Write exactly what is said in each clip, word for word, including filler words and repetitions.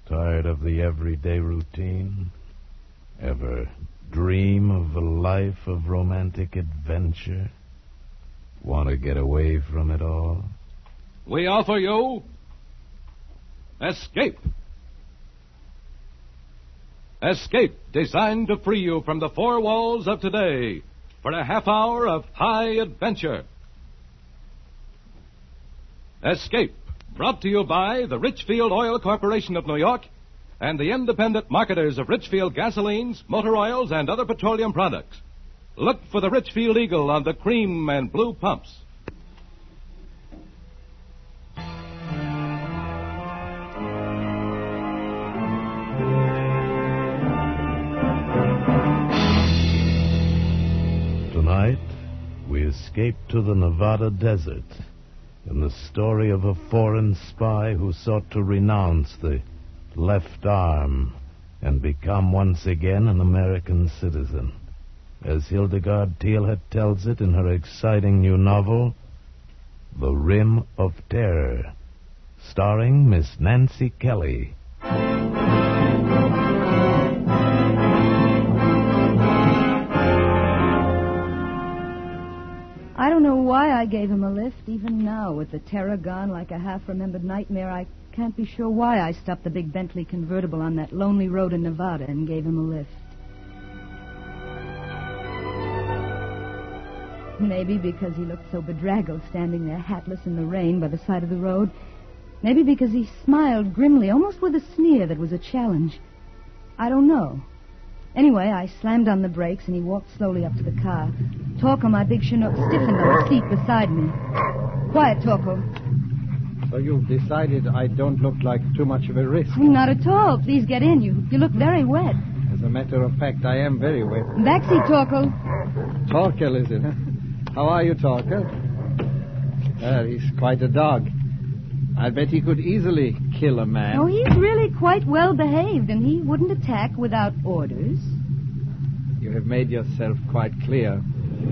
Tired of the everyday routine? Ever dream of a life of romantic adventure? Want to get away from it all? We offer you Escape. Escape, designed to free you from the four walls of today for a half hour of high adventure. Escape, brought to you by the Richfield Oil Corporation of New York and the independent marketers of Richfield gasolines, motor oils, and other petroleum products. Look for the Richfield Eagle on the cream and blue pumps. Tonight, we escape to the Nevada desert in the story of a foreign spy who sought to renounce the left arm and become once again an American citizen. As Hildegard Thielhet tells it in her exciting new novel, The Rim of Terror, starring Miss Nancy Kelly. I don't know why I gave him a lift. Even now, with the terror gone like a half-remembered nightmare, I can't be sure why I stopped the big Bentley convertible on that lonely road in Nevada and gave him a lift. Maybe because he looked so bedraggled standing there hatless in the rain by the side of the road. Maybe because he smiled grimly, almost with a sneer that was a challenge. I don't know. Anyway, I slammed on the brakes and he walked slowly up to the car. Torko, my big Chinook, stiffened on the seat beside me. Quiet, Torko. So you've decided I don't look like too much of a risk? Not at all. Please get in. You you look very wet. As a matter of fact, I am very wet. Backseat, Torko. Torkel, is it? Huh? How are you, Torkel? Well, he's quite a dog. I bet he could easily kill a man. Oh, he's really quite well behaved, and he wouldn't attack without orders. You have made yourself quite clear.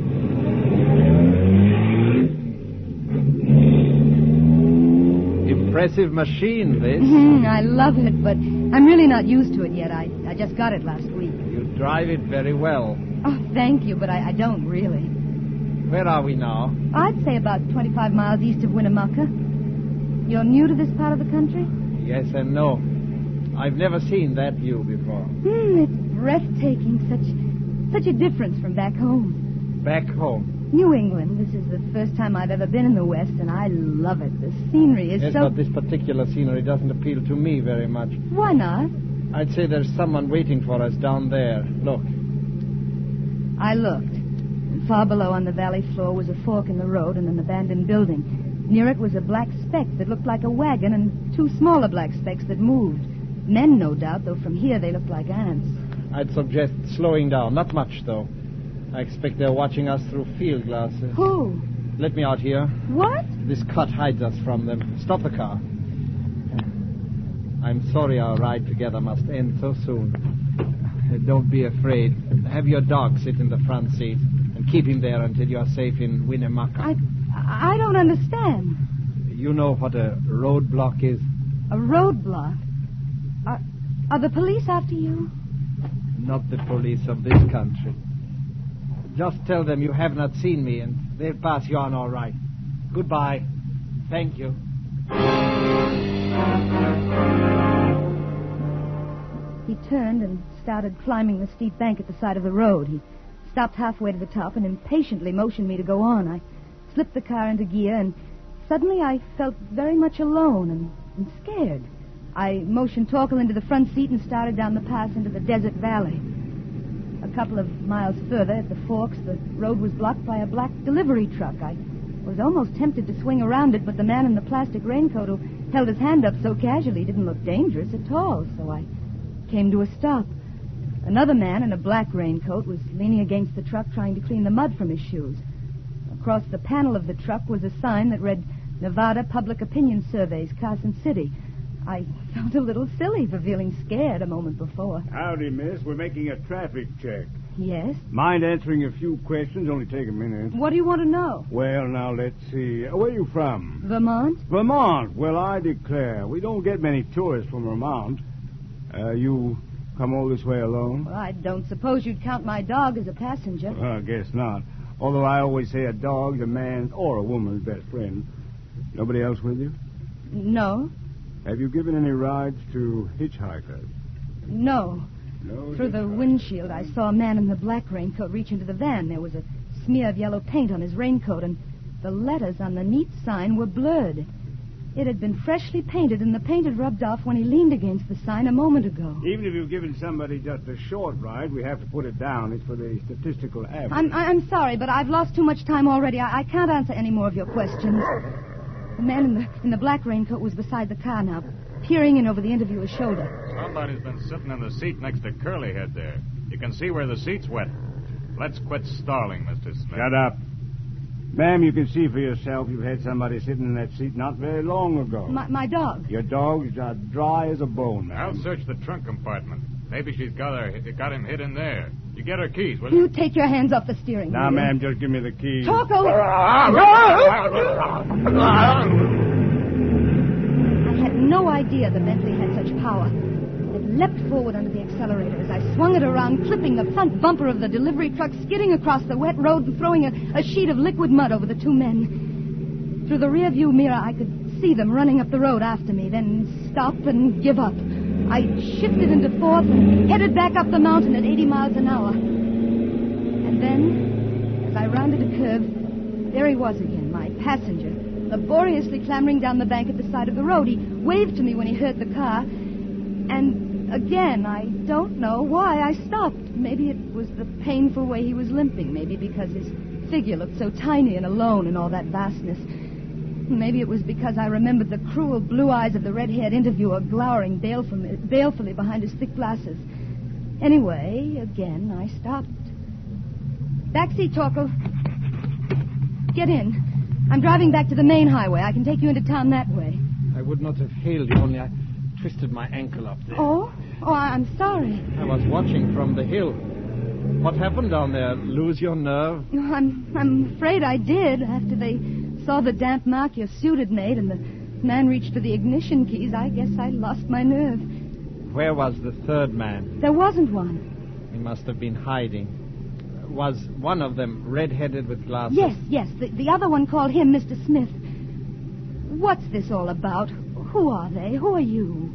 Impressive machine, this. Mm, I love it, but I'm really not used to it yet. I, I just got it last week. You drive it very well. Oh, thank you, but I, I don't really. Where are we now? I'd say about twenty-five miles east of Winnemucca. You're new to this part of the country? Yes and no. I've never seen that view before. Hmm, it's breathtaking. Such, such a difference from back home. Back home? New England. This is the first time I've ever been in the West, and I love it. The scenery is yes, so... but this particular scenery doesn't appeal to me very much. Why not? I'd say there's someone waiting for us down there. Look. I looked. And far below on the valley floor was a fork in the road and an abandoned building. Near it was a black speck that looked like a wagon and two smaller black specks that moved. Men, no doubt, though from here they looked like ants. I'd suggest slowing down. Not much, though. I expect they're watching us through field glasses. Who? Let me out here. What? This cut hides us from them. Stop the car. I'm sorry our ride together must end so soon. Don't be afraid. Have your dog sit in the front seat and keep him there until you're safe in Winnemucca. I... I don't understand. You know what a roadblock is? A roadblock? Are, are the police after you? Not the police of this country. Just tell them you have not seen me, and they'll pass you on all right. Goodbye. Thank you. He turned and started climbing the steep bank at the side of the road. He stopped halfway to the top and impatiently motioned me to go on. I slipped the car into gear, and suddenly I felt very much alone and, and scared. I motioned Torkel into the front seat and started down the pass into the desert valley. A couple of miles further, at the forks, the road was blocked by a black delivery truck. I was almost tempted to swing around it, but the man in the plastic raincoat who held his hand up so casually didn't look dangerous at all, so I came to a stop. Another man in a black raincoat was leaning against the truck trying to clean the mud from his shoes. Across the panel of the truck was a sign that read, Nevada Public Opinion Surveys, Carson City. I felt a little silly for feeling scared a moment before. Howdy, miss. We're making a traffic check. Yes? Mind answering a few questions? Only take a minute. What do you want to know? Well, now, let's see. Where are you from? Vermont? Vermont. Well, I declare, we don't get many tourists from Vermont. Uh, you come all this way alone? Well, I don't suppose you'd count my dog as a passenger. Uh, I guess not. Although I always say a dog's a man's or a woman's best friend. Nobody else with you? No. Have you given any rides to hitchhikers? No. No. Through the windshield, I saw a man in the black raincoat reach into the van. There was a smear of yellow paint on his raincoat, and the letters on the neat sign were blurred. It had been freshly painted, and the paint had rubbed off when he leaned against the sign a moment ago. Even if you've given somebody just a short ride, we have to put it down. It's for the statistical average. I'm, I'm sorry, but I've lost too much time already. I, I can't answer any more of your questions. The man in the, in the black raincoat was beside the car now, peering in over the interviewer's shoulder. Somebody's been sitting in the seat next to Curlyhead there. You can see where the seat's wet. Let's quit stalling, Mister Smith. Shut up. Ma'am, you can see for yourself you've had somebody sitting in that seat not very long ago. My, my dog. Your dog's as dry as a bone, ma'am. I'll search the trunk compartment. Maybe she's got her got him hid in there. You get her keys, will you? You take your hands off the steering wheel. Now, ma'am, just give me the keys. Torko! I had no idea the Bentley had such power. It leapt forward under the accelerator as I swung it around, clipping the front bumper of the delivery truck, skidding across the wet road and throwing a, a sheet of liquid mud over the two men. Through the rearview mirror, I could see them running up the road after me, then stop and give up. I shifted into fourth and headed back up the mountain at eighty miles an hour. And then, as I rounded a curve, there he was again, my passenger, laboriously clambering down the bank at the side of the road. He waved to me when he heard the car. And again, I don't know why I stopped. Maybe it was the painful way he was limping. Maybe because his figure looked so tiny and alone in all that vastness. Maybe it was because I remembered the cruel blue eyes of the red-haired interviewer glowering balefully, balefully behind his thick glasses. Anyway, again, I stopped. Backseat, Torkel. Get in. I'm driving back to the main highway. I can take you into town that way. I would not have hailed you, only I twisted my ankle up there. Oh? Oh, I'm sorry. I was watching from the hill. What happened down there? Lose your nerve? I'm, I'm afraid I did. After they saw the damp mark your suit had made and the man reached for the ignition keys, I guess I lost my nerve. Where was the third man? There wasn't one. He must have been hiding. Was one of them red-headed with glasses? Yes, yes. The, the other one called him Mister Smith. What's this all about? Who are they? Who are you?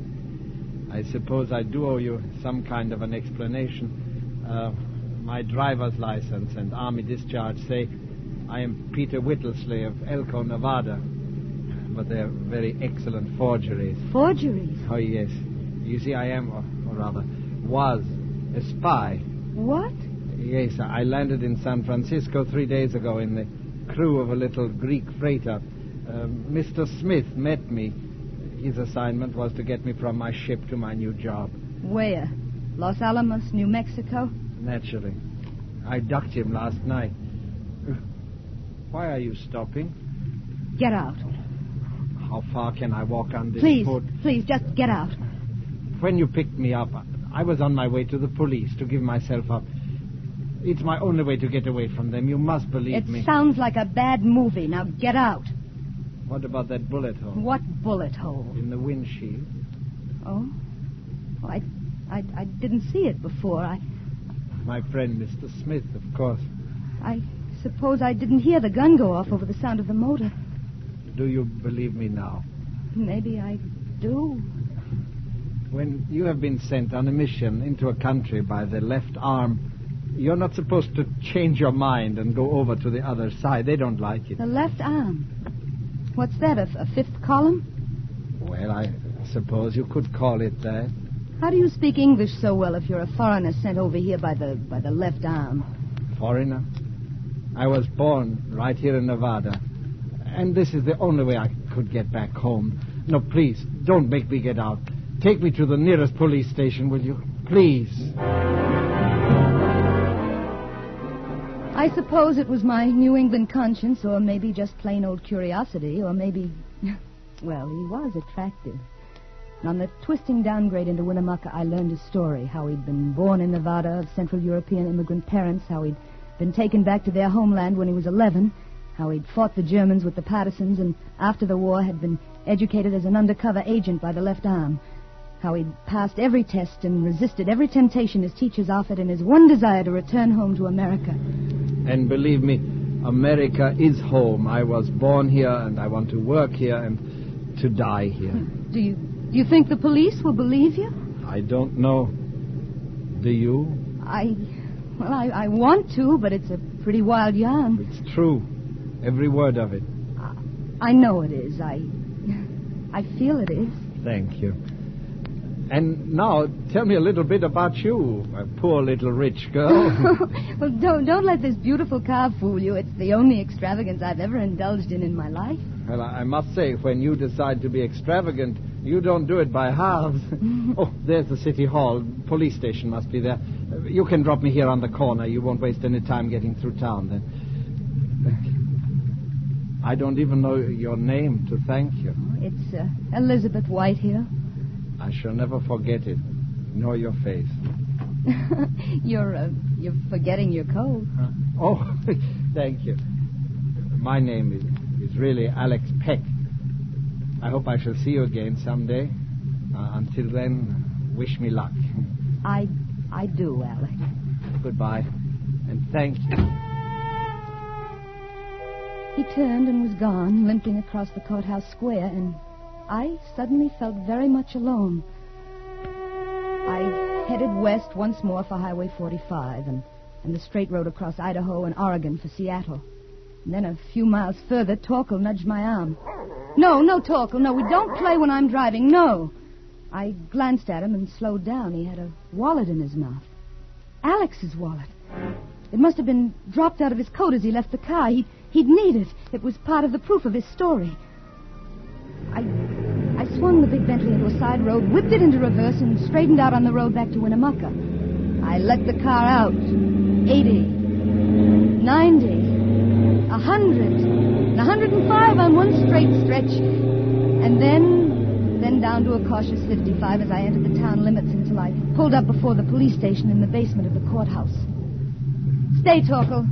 I suppose I do owe you some kind of an explanation. Uh, my driver's license and army discharge say I am Peter Whittlesey of Elko, Nevada. But they're very excellent forgeries. Forgeries? Oh, yes. You see, I am, or, or rather, was a spy. What? Yes, I landed in San Francisco three days ago in the crew of a little Greek freighter. Uh, Mister Smith met me. His assignment was to get me from my ship to my new job. Where? Los Alamos, New Mexico? Naturally. I ducked him last night. Why are you stopping? Get out. How far can I walk on this Please, foot? please, just get out. When you picked me up, I was on my way to the police to give myself up. It's my only way to get away from them. You must believe it me. It sounds like a bad movie. Now get out. What about that bullet hole? What bullet hole? In the windshield. Oh? oh I, I, I didn't see it before. I... My friend, Mister Smith, of course. I suppose I didn't hear the gun go off over the sound of the motor. Do you believe me now? Maybe I do. When you have been sent on a mission into a country by the left arm, you're not supposed to change your mind and go over to the other side. They don't like it. The left arm? What's that, a, a fifth column? Well, I suppose you could call it that. How do you speak English so well if you're a foreigner sent over here by the by the left arm? Foreigner? I was born right here in Nevada. And this is the only way I could get back home. No, please, don't make me get out. Take me to the nearest police station, will you? Please. I suppose it was my New England conscience, or maybe just plain old curiosity, or maybe... Well, he was attractive. And on the twisting downgrade into Winnemucca, I learned his story, how he'd been born in Nevada of Central European immigrant parents, how he'd been taken back to their homeland when he was eleven, how he'd fought the Germans with the partisans, and after the war had been educated as an undercover agent by the left arm. How he'd passed every test and resisted every temptation his teachers offered in his one desire to return home to America. And believe me, America is home. I was born here, and I want to work here and to die here. Do you, do you think the police will believe you? I don't know. Do you? I... Well, I, I want to, but it's a pretty wild yarn. It's true. Every word of it. I, I know it is. I... I feel it is. Thank you. And now, tell me a little bit about you, a poor little rich girl. Well, don't, don't let this beautiful car fool you. It's the only extravagance I've ever indulged in in my life. Well, I must say, when you decide to be extravagant, you don't do it by halves. Oh, there's the city hall. Police station must be there. You can drop me here on the corner. You won't waste any time getting through town then. Thank you. I don't even know your name to thank you. It's uh, Elizabeth White here. I shall never forget it, nor your face. you're uh, you're forgetting your coat. Huh? Oh, thank you. My name is, is really Alex Peck. I hope I shall see you again someday. Uh, until then, wish me luck. I I do, Alex. Goodbye, and thank you. He turned and was gone, limping across the courthouse square, and I suddenly felt very much alone. I headed west once more for Highway forty-five and, and the straight road across Idaho and Oregon for Seattle. And then a few miles further, Torkel nudged my arm. No, no, Torkel, no, we don't play when I'm driving, no. I glanced at him and slowed down. He had a wallet in his mouth. Alex's wallet. It must have been dropped out of his coat as he left the car. He, he'd need it. It was part of the proof of his story. I I swung the big Bentley into a side road, whipped it into reverse, and straightened out on the road back to Winnemucca. I let the car out. Eighty. Ninety. A hundred. And a hundred and five on one straight stretch. And then, then down to a cautious fifty-five as I entered the town limits until I pulled up before the police station in the basement of the courthouse. Stay, Torkel.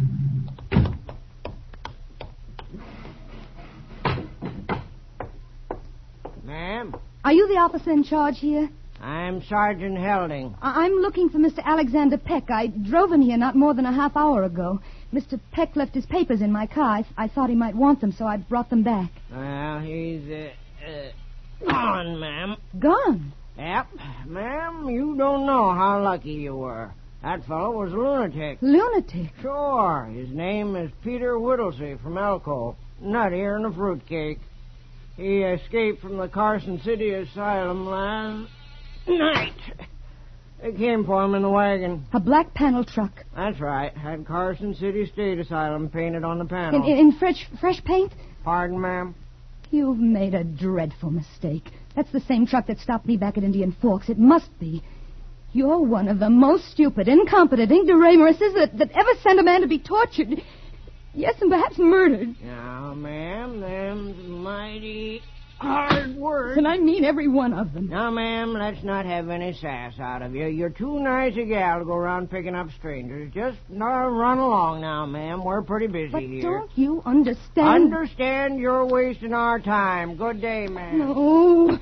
Ma'am? Are you the officer in charge here? I'm Sergeant Helding. I- I'm looking for Mister Alexander Peck. I drove him here not more than a half hour ago. Mister Peck left his papers in my car. I, th- I thought he might want them, so I brought them back. Well, he's, uh, uh, gone, ma'am. Gone? Yep. Ma'am, you don't know how lucky you were. That fellow was a lunatic. Lunatic? Sure. His name is Peter Whittlesey from Elko. Nuttier than a fruitcake. He escaped from the Carson City Asylum last night. They came for him in the wagon. A black panel truck. That's right. Had Carson City State Asylum painted on the panel. In, in, in fresh, fresh paint? Pardon, ma'am? You've made a dreadful mistake. That's the same truck that stopped me back at Indian Forks. It must be. You're one of the most stupid, incompetent ignoramuses that, that ever sent a man to be tortured. Yes, and perhaps murdered. Now, ma'am, them's mighty hard words. And I mean every one of them. Now, ma'am, let's not have any sass out of you. You're too nice a gal to go around picking up strangers. Just uh, run along now, ma'am. We're pretty busy But here. don't you understand? Understand you're wasting our time. Good day, ma'am. No.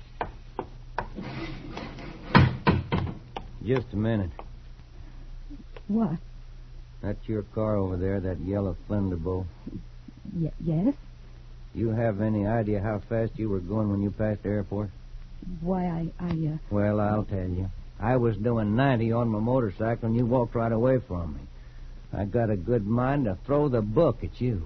Just a minute. What? That's your car over there, that yellow Thunderbolt. Y- yes? You have any idea how fast you were going when you passed the airport? Why, I... I uh... Well, I'll tell you. I was doing ninety on my motorcycle, and you walked right away from me. I got a good mind to throw the book at you.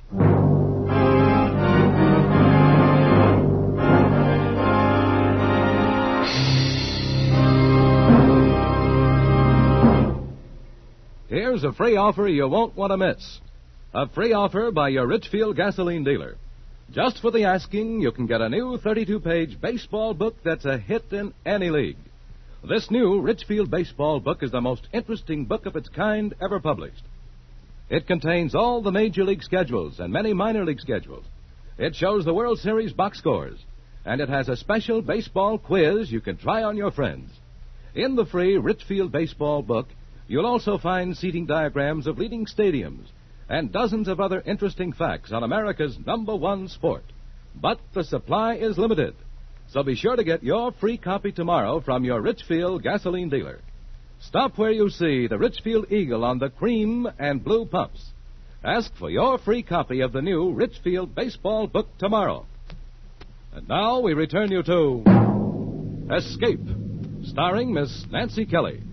Here's a free offer you won't want to miss. A free offer by your Richfield gasoline dealer. Just for the asking, you can get a new thirty-two page baseball book that's a hit in any league. This new Richfield baseball book is the most interesting book of its kind ever published. It contains all the major league schedules and many minor league schedules. It shows the World Series box scores, and it has a special baseball quiz you can try on your friends. In the free Richfield baseball book, you'll also find seating diagrams of leading stadiums and dozens of other interesting facts on America's number one sport. But the supply is limited. So be sure to get your free copy tomorrow from your Richfield gasoline dealer. Stop where you see the Richfield Eagle on the cream and blue pumps. Ask for your free copy of the new Richfield baseball book tomorrow. And now we return you to Escape, starring Miss Nancy Kelly.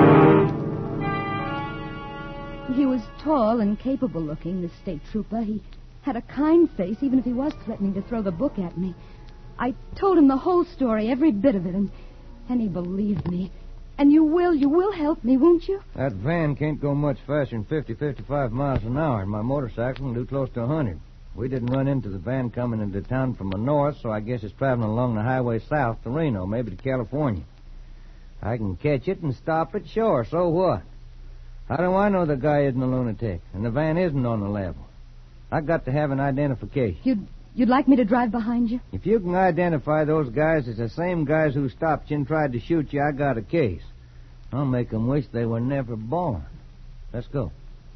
He was tall and capable looking, this state trooper. He had a kind face, even if he was threatening to throw the book at me. I told him the whole story, every bit of it, and, and he believed me. And you will, you will help me, won't you? That van can't go much faster than fifty, fifty-five miles an hour, and my motorcycle can do close to a hundred. We didn't run into the van coming into town from the north, so I guess it's traveling along the highway south to Reno, maybe to California. I can catch it and stop it, sure, so what? How do I know the guy isn't a lunatic, and the van isn't on the level? I got to have an identification. You'd, you'd like me to drive behind you? If you can identify those guys as the same guys who stopped you and tried to shoot you, I got a case. I'll make them wish they were never born. Let's go.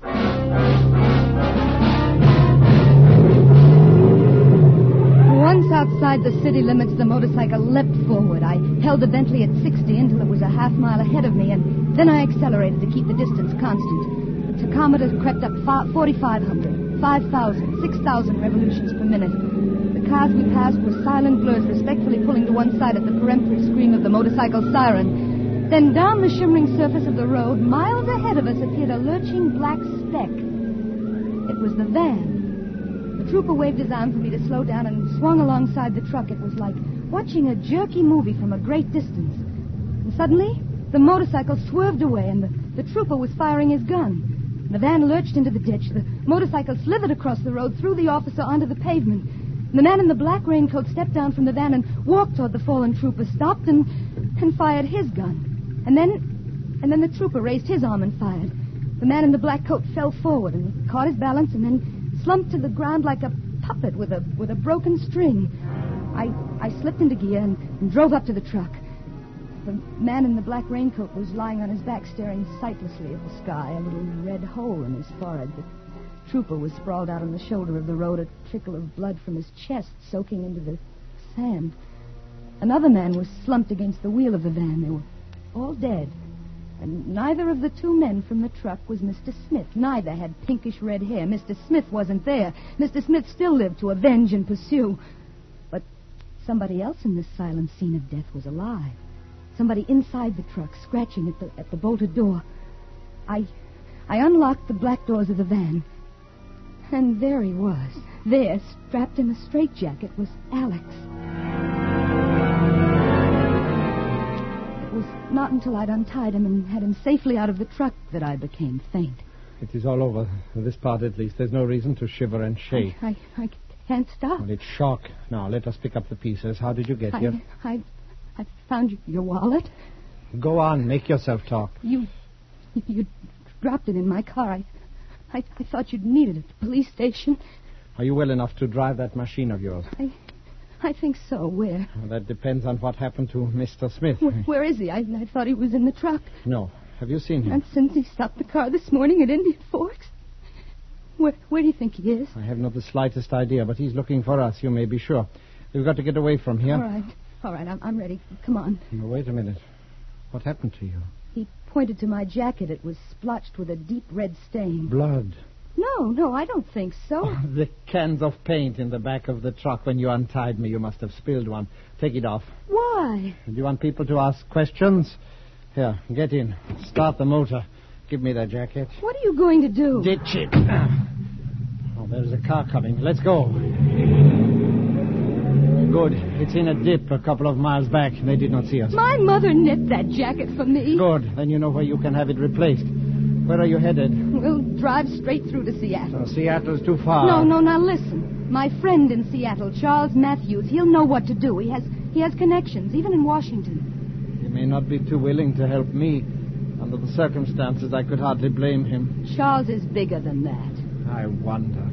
Once outside the city limits, the motorcycle leapt forward. I held the Bentley at sixty until it was a half mile ahead of me, and then I accelerated to keep the distance constant. The tachometer crept up forty-five hundred, five thousand, six thousand revolutions per minute. The cars we passed were silent blurs, respectfully pulling to one side at the peremptory scream of the motorcycle siren. Then down the shimmering surface of the road, miles ahead of us, appeared a lurching black speck. It was the van. The trooper waved his arm for me to slow down and swung alongside the truck. It was like watching a jerky movie from a great distance. And suddenly, the motorcycle swerved away, and the, the trooper was firing his gun. The van lurched into the ditch. The motorcycle slithered across the road, threw the officer onto the pavement. And the man in the black raincoat stepped down from the van and walked toward the fallen trooper, stopped and, and fired his gun. And then, and then the trooper raised his arm and fired. The man in the black coat fell forward and caught his balance and then slumped to the ground like a puppet with a with a broken string. I I slipped into gear and, and drove up to the truck. The man in the black raincoat was lying on his back, staring sightlessly at the sky, a little red hole in his forehead. The trooper was sprawled out on the shoulder of the road, a trickle of blood from his chest soaking into the sand. Another man was slumped against the wheel of the van. They were all dead. And neither of the two men from the truck was Mister Smith. Neither had pinkish red hair. Mister Smith wasn't there. Mister Smith still lived to avenge and pursue. But somebody else in this silent scene of death was alive. Somebody inside the truck, scratching at the at the bolted door. I I unlocked the black doors of the van. And there he was. There, strapped in a straitjacket, was Alex. It was not until I'd untied him and had him safely out of the truck that I became faint. It is all over. This part, at least. There's no reason to shiver and shake. I, I, I can't stop. Well, it's shock. Now, let us pick up the pieces. How did you get I, here? I, I found your wallet. Go on. Make yourself talk. You, you dropped it in my car. I, I, I thought you'd need it at the police station. Are you well enough to drive that machine of yours? I, I think so. Where? Well, that depends on what happened to Mister Smith. Where, where is he? I, I thought he was in the truck. No. Have you seen him? Not since he stopped the car this morning at Indian Forks. Where, where do you think he is? I have not the slightest idea, but he's looking for us, you may be sure. We've got to get away from here. All right. All right, I'm, I'm ready. Come on. No, wait a minute. What happened to you? He pointed to my jacket. It was splotched with a deep red stain. Blood. No, no, I don't think so. Oh, the cans of paint in the back of the truck. When you untied me, you must have spilled one. Take it off. Why? Do you want people to ask questions? Here, get in. Start the motor. Give me that jacket. What are you going to do? Ditch it. Oh, there's a car coming. Let's go. Good. It's in a dip a couple of miles back. They did not see us. My mother knit that jacket for me. Good. Then you know where you can have it replaced. Where are you headed? We'll drive straight through to Seattle. So Seattle's too far. No, no, now listen. My friend in Seattle, Charles Matthews, he'll know what to do. He has he has connections, even in Washington. He may not be too willing to help me. Under the circumstances, I could hardly blame him. Charles is bigger than that. I wonder.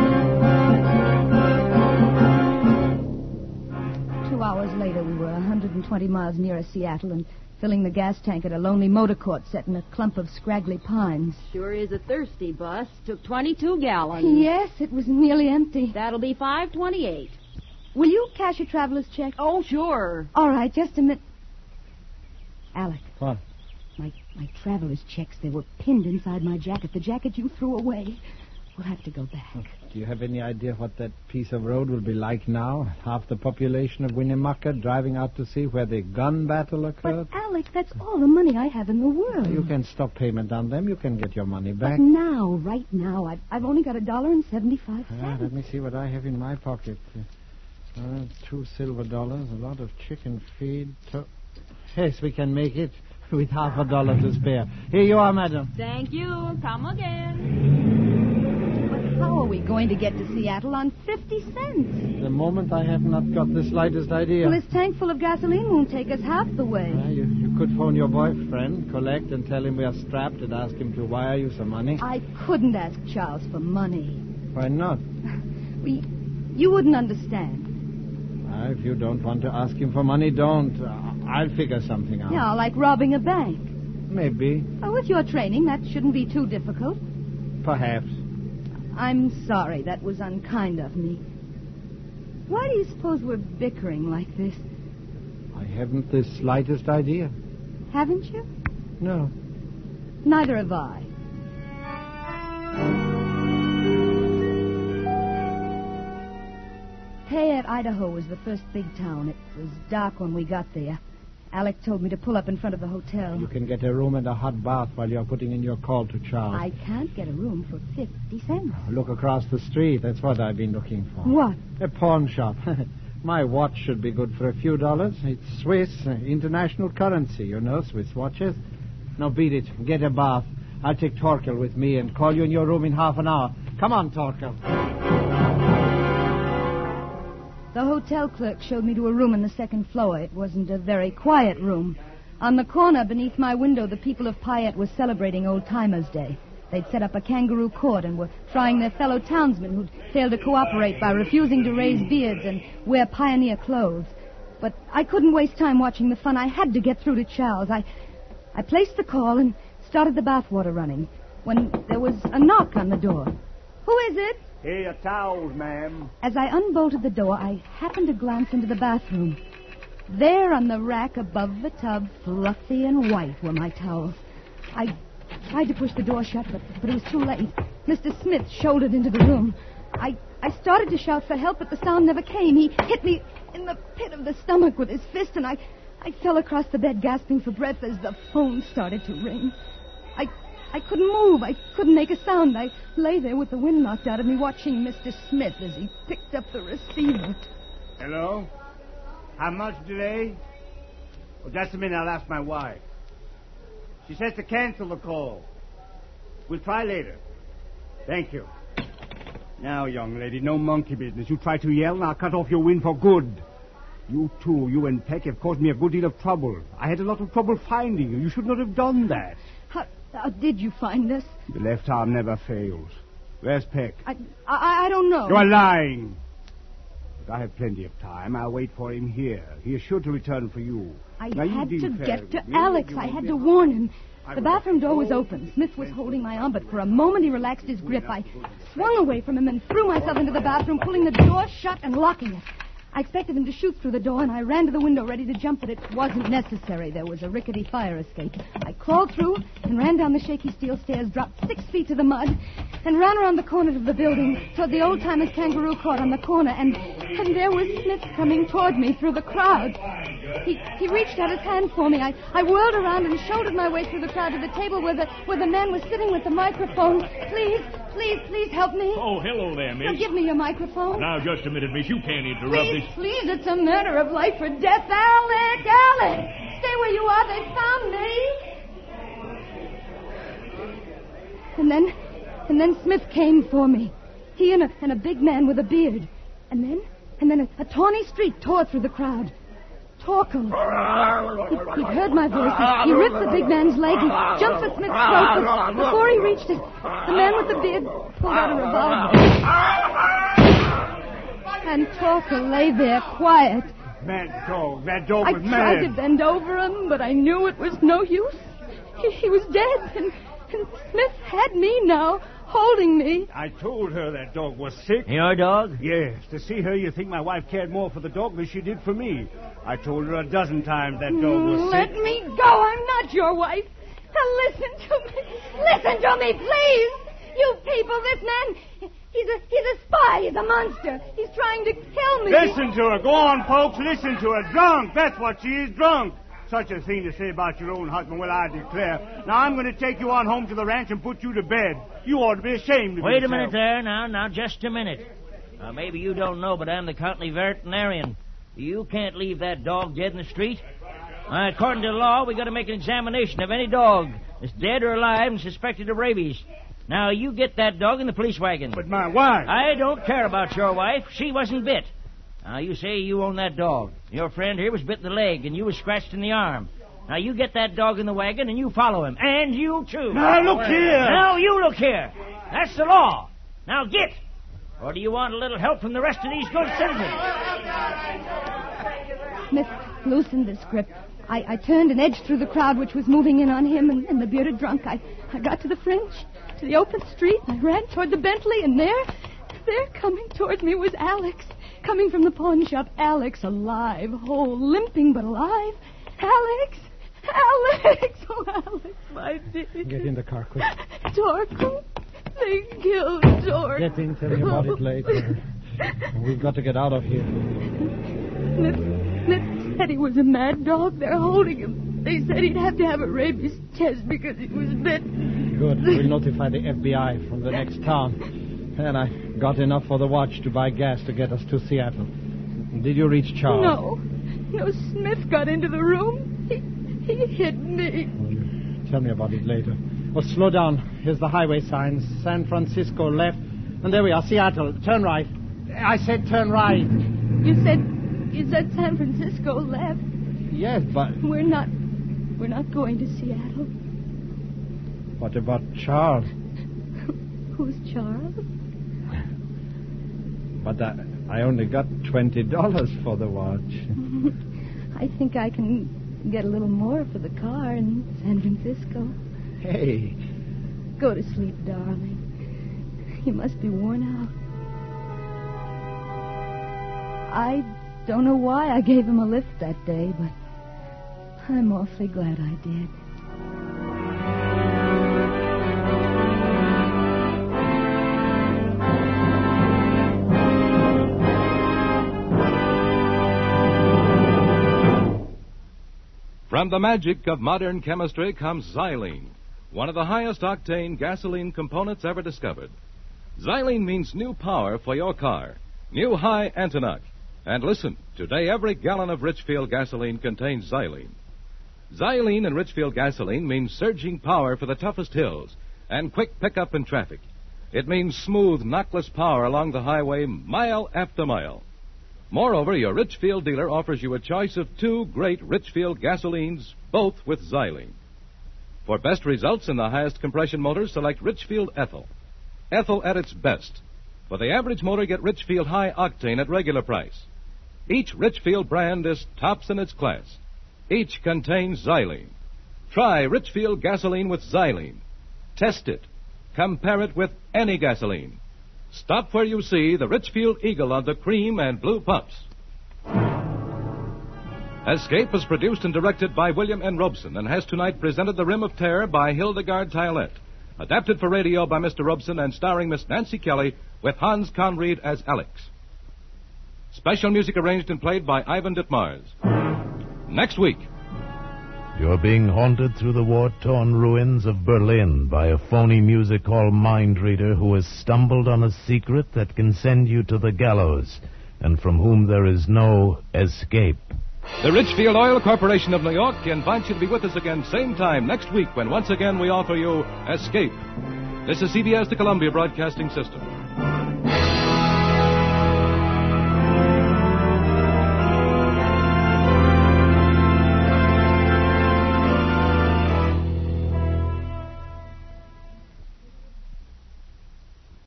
Two hours later, we were one hundred twenty miles nearer Seattle and filling the gas tank at a lonely motor court set in a clump of scraggly pines. Sure is a thirsty bus. Took twenty-two gallons. Yes, it was nearly empty. That'll be five twenty-eight. will you cash a traveler's check? Oh, sure. All right, just a minute. Alec. What? My my traveler's checks, they were pinned inside my jacket. The jacket you threw away. We'll have to go back. Do you have any idea what that piece of road will be like now? Half the population of Winnemucca driving out to sea where the gun battle occurred? But, Alec, that's all the money I have in the world. You can stop payment on them. You can get your money back. But now, right now, I've, I've only got a dollar and seventy-five cents. Ah, let me see what I have in my pocket. Uh, two silver dollars, a lot of chicken feed. To... Yes, we can make it with half a dollar to spare. Here you are, madam. Thank you. Come again. How are we going to get to Seattle on fifty cents? The moment I have not got the slightest idea. Well, this tank full of gasoline won't take us half the way. Uh, you, you could phone your boyfriend, collect, and tell him we are strapped and ask him to wire you some money. I couldn't ask Charles for money. Why not? We, you wouldn't understand. Uh, if you don't want to ask him for money, don't. Uh, I'll figure something out. Yeah, like robbing a bank. Maybe. Oh, with your training, that shouldn't be too difficult. Perhaps. I'm sorry. That was unkind of me. Why do you suppose we're bickering like this? I haven't the slightest idea. Haven't you? No. Neither have I. Payette, Idaho was the first big town. It was dark when we got there. Alec told me to pull up in front of the hotel. You can get a room and a hot bath while you're putting in your call to Charles. I can't get a room for fifty cents. Look across the street. That's what I've been looking for. What? A pawn shop. My watch should be good for a few dollars. It's Swiss, uh, international currency, you know, Swiss watches. Now beat it. Get a bath. I'll take Torkel with me and call you in your room in half an hour. Come on, Torkel. The hotel clerk showed me to a room on the second floor. It wasn't a very quiet room. On the corner beneath my window, the people of Payette were celebrating Old Timers' Day. They'd set up a kangaroo court and were trying their fellow townsmen who'd failed to cooperate by refusing to raise beards and wear pioneer clothes. But I couldn't waste time watching the fun. I had to get through to Charles. I, I placed the call and started the bathwater running when there was a knock on the door. Who is it? Here, your towels, ma'am. As I unbolted the door, I happened to glance into the bathroom. There on the rack above the tub, fluffy and white, were my towels. I tried to push the door shut, but, but it was too late. Mister Smith shouldered into the room. I, I started to shout for help, but the sound never came. He hit me in the pit of the stomach with his fist, and I, I fell across the bed, gasping for breath as the phone started to ring. I... I couldn't move. I couldn't make a sound. I lay there with the wind knocked out of me, watching Mister Smith as he picked up the receiver. Hello? How much delay? Oh, just a minute. I'll ask my wife. She says to cancel the call. We'll try later. Thank you. Now, young lady, no monkey business. You try to yell, and I'll cut off your wind for good. You two, you and Peck, have caused me a good deal of trouble. I had a lot of trouble finding you. You should not have done that. How, how did you find us? The left arm never fails. Where's Peck? I, I, I don't know. You are lying. But I have plenty of time. I'll wait for him here. He is sure to return for you. I now, had you to deal get to fairly. Alex. You I will had be to alone. warn him. I The will bathroom door was go. open. Smith was holding my arm, but for a moment he relaxed his grip. I swung away from him and threw myself into the bathroom, pulling the door shut and locking it. I expected him to shoot through the door, and I ran to the window ready to jump, but it wasn't necessary. There was a rickety fire escape. I crawled through and ran down the shaky steel stairs, dropped six feet to the mud, and ran around the corner of the building toward the old-timers kangaroo court on the corner, and, and there was Smith coming toward me through the crowd. He he reached out his hand for me. I, I whirled around and shouldered my way through the crowd to the table where the where the man was sitting with the microphone. Please, please, please help me. Oh, hello there, miss. Now give me your microphone. Now, just a minute, miss. You can't interrupt Please, this. please, it's a matter of life or death. Alec, Alec! Stay where you are. They found me. And then, and then Smith came for me. He and a, and a big man with a beard. And then, and then a, a tawny streak tore through the crowd. Torkel. He, he'd heard my voice. He, he ripped the big man's leg. He jumped at Smith's throat. But before he reached it, the man with the beard pulled out a revolver. And Torkel lay there quiet. Mad dog. That dog I was tried mad. to bend over him, but I knew it was no use. He, he was dead, and, and Smith had me now, holding me. I told her that dog was sick. Your dog? Yes. To see her, you think my wife cared more for the dog than she did for me. I told her a dozen times that dog was Let sick. me go. I'm not your wife. Now listen to me. Listen to me, please. You people, this man, he's a he's a spy. He's a monster. He's trying to kill me. Listen to her. Go on, folks. Listen to her. Drunk. That's what she is, drunk. Such a thing to say about your own husband. Well, I declare. Now, I'm going to take you on home to the ranch and put you to bed. You ought to be ashamed of Wait yourself. a minute there. Now, now, just a minute. Uh, maybe you don't know, but I'm the county veterinarian. You can't leave that dog dead in the street. Uh, according to the law, we got to make an examination of any dog that's dead or alive and suspected of rabies. Now, you get that dog in the police wagon. But my wife... I don't care about your wife. She wasn't bit. Now, you say you own that dog. Your friend here was bit in the leg, and you was scratched in the arm. Now, you get that dog in the wagon, and you follow him. And you, too. Now, look here. Now, you look here. That's the law. Now, get. Or do you want a little help from the rest of these good citizens? Smith loosened the grip. I, I turned and edged through the crowd which was moving in on him and, and the bearded drunk. I, I got to the fringe, to the open street. I ran toward the Bentley, and there, there coming toward me was Alex. Coming from the pawn shop, Alex, alive, whole, limping but alive. Alex! Alex! Oh, Alex, my dear. Get in the car, quick. Torkel. They killed Torkel. Get in, tell me about it later. We've got to get out of here. Smith, Smith said he was a mad dog. They're holding him. They said he'd have to have a rabies test because he was bit. Good. We'll notify the F B I from the next town. And I got enough for the watch to buy gas to get us to Seattle. Did you reach Charles? No. No, Smith got into the room. He, he hit me. Tell me about it later. Oh, slow down. Here's the highway signs. San Francisco left. And there we are, Seattle. Turn right. I said turn right. You said, you said San Francisco left. Yes, but... We're not, we're not going to Seattle. What about Charles? Who's Charles? But I, I only got twenty dollars for the watch. I think I can get a little more for the car in San Francisco. Hey. Go to sleep, darling. You must be worn out. I don't know why I gave him a lift that day, but I'm awfully glad I did. From the magic of modern chemistry comes xylene, one of the highest octane gasoline components ever discovered. Xylene means new power for your car, new high Antonoc. And listen, today every gallon of Richfield gasoline contains xylene. Xylene in Richfield gasoline means surging power for the toughest hills and quick pickup in traffic. It means smooth, knockless power along the highway mile after mile. Moreover, your Richfield dealer offers you a choice of two great Richfield gasolines, both with xylene. For best results in the highest compression motors, select Richfield Ethyl. Ethyl at its best. For the average motor, get Richfield High Octane at regular price. Each Richfield brand is tops in its class. Each contains xylene. Try Richfield gasoline with xylene. Test it. Compare it with any gasoline. Stop where you see the Richfield Eagle on the cream and blue pumps. Escape is produced and directed by William N. Robeson and has tonight presented The Rim of Terror by Hildegard Tylette. Adapted for radio by Mister Robeson and starring Miss Nancy Kelly with Hans Conried as Alex. Special music arranged and played by Ivan Ditmars. Next week. You're being haunted through the war-torn ruins of Berlin by a phony music hall mind reader who has stumbled on a secret that can send you to the gallows and from whom there is no escape. The Richfield Oil Corporation of New York invites you to be with us again same time next week when once again we offer you Escape. This is C B S, the Columbia Broadcasting System.